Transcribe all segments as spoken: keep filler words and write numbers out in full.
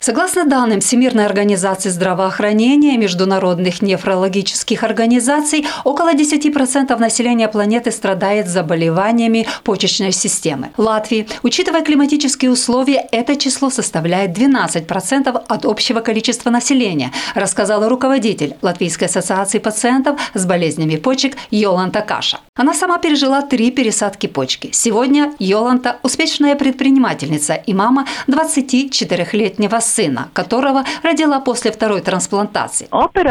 Согласно данным Всемирной организации здравоохранения и международных нефрологических организаций, около десяти процентов населения планеты страдает заболеваниями почечной системы. В Латвии, учитывая климатические условия, это число составляет двенадцать процентов от общего количества населения, рассказала руководитель Латвийской ассоциации пациентов с болезнями почек Йоланта Каша. Она сама пережила три пересадки почки. Сегодня Йоланта – успешная предпринимательница и мама двадцатичетырёхлетнего сына, которого родила после второй трансплантации.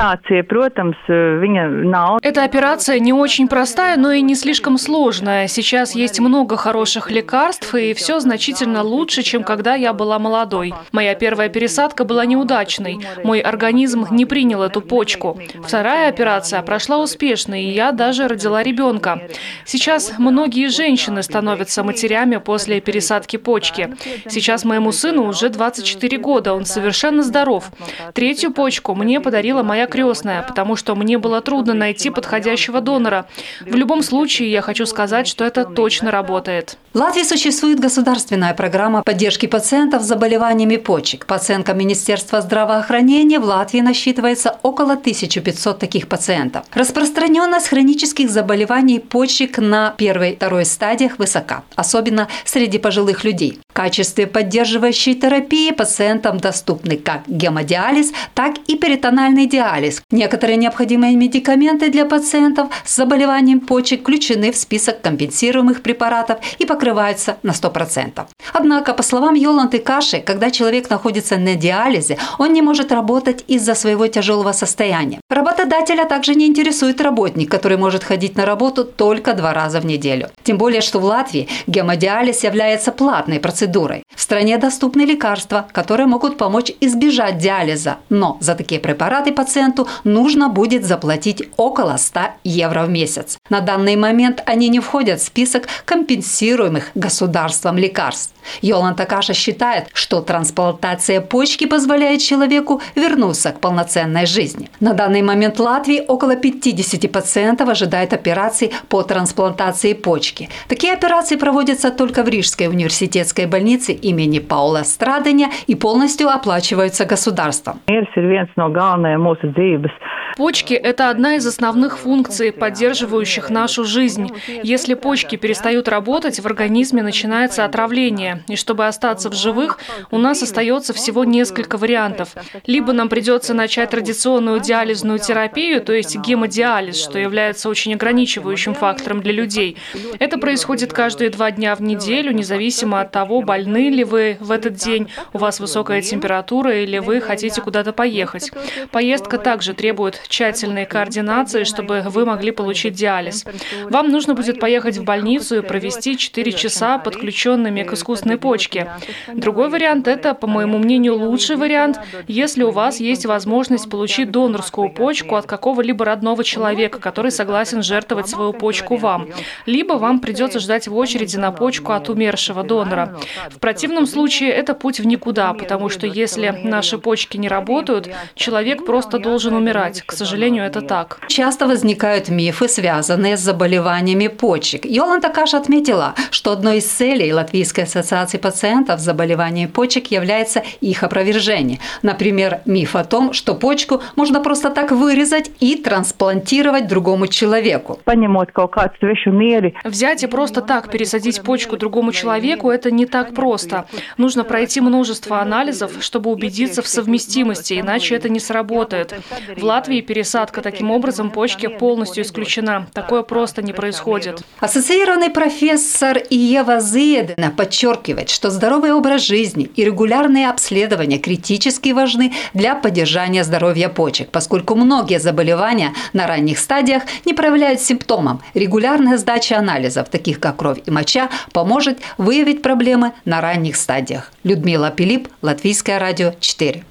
Эта операция не очень простая, но и не слишком сложная. Сейчас есть много хороших лекарств, и все значительно лучше, чем когда я была молодой. Моя первая пересадка была неудачной. Мой организм не принял эту почку. Вторая операция прошла успешно, и я даже родила ребенка. Сейчас многие женщины становятся матерями после пересадки почки. Сейчас моему сыну уже двадцать четыре года, он совершенно здоров. Третью почку мне подарила моя крестная, потому что мне было трудно найти подходящего донора. В любом случае, я хочу сказать, что это точно работает. В Латвии существует государственная программа поддержки пациентов с заболеваниями почек. По оценкам Министерства здравоохранения, в Латвии насчитывается около тысячи пятисот таких пациентов. Распространенность хронических заболеваний почек на первой и второй стадиях высока, особенно среди пожилых людей. В качестве поддерживающей терапии пациентам доступны как гемодиализ, так и перитонеальный диализ. Некоторые необходимые медикаменты для пациентов с заболеванием почек включены в список компенсируемых препаратов и покрываются на сто процентов. Однако, по словам Йоланты Каши, когда человек находится на диализе, он не может работать из-за своего тяжелого состояния. Работодателя также не интересует работник, который может ходить на работу только два раза в неделю. Тем более, что в Латвии гемодиализ является платной процедурой. В стране доступны лекарства, которые могут помочь избежать диализа, но за такие препараты пациенту нужно будет заплатить около ста евро в месяц. На данный момент они не входят в список компенсируемых государством лекарств. Йоланта Каша считает, что трансплантация почки позволяет человеку вернуться к полноценной жизни. На данный момент в Латвии около пятидесяти пациентов ожидают операций по трансплантации почки. Такие операции проводятся только в Рижской университетской больнице имени Паула Страденя и полностью оплачиваются государством. Почки – это одна из основных функций, поддерживающих нашу жизнь. Если почки перестают работать, в организме начинается отравление. И чтобы остаться в живых, у нас остается всего несколько вариантов. Либо нам придется начать традиционную диализную терапию, то есть гемодиализ, что является очень ограничивающим фактором для людей. Это происходит каждые два дня в неделю, независимо от того, больны ли вы в этот день, у вас высокая температура или вы хотите куда-то поехать. Поездка также требует тщательной координации, чтобы вы могли получить диализ. Вам нужно будет поехать в больницу и провести четыре часа подключенными к искусственной почке. Другой вариант – это, по моему мнению, лучший вариант, если у вас есть возможность получить донорскую почку от какого-либо родного человека, который согласен жертвовать свою почку вам. Либо вам придется ждать в очереди на почку от умершего донора. В противном случае это путь в никуда, потому что если наши почки не работают, человек просто должен умирать. К сожалению, это так. Часто возникают мифы, связанные с заболеваниями почек. Йоланта Каша отметила, что одной из целей Латвийской ассоциации пациентов с заболеваниями почек является их опровержение. Например, миф о том, что почку можно просто так вырезать и трансплантировать другому человеку. Взять и просто так пересадить почку другому человеку – это не так просто. Нужно пройти множество анализов, чтобы убедиться в совместимости, иначе это не сработает. В Латвии пересадка таким образом почки полностью исключена. Такое просто не происходит. Ассоциированный профессор Иева Зиедена подчеркивает, что здоровый образ жизни и регулярные обследования критически важны для поддержания здоровья почек, поскольку многие заболевания на ранних стадиях не проявляют симптомов. Регулярная сдача анализов, таких как кровь и моча, поможет выявить проблемы на ранних стадиях. Людмила Пилип, Латвийское радио четыре.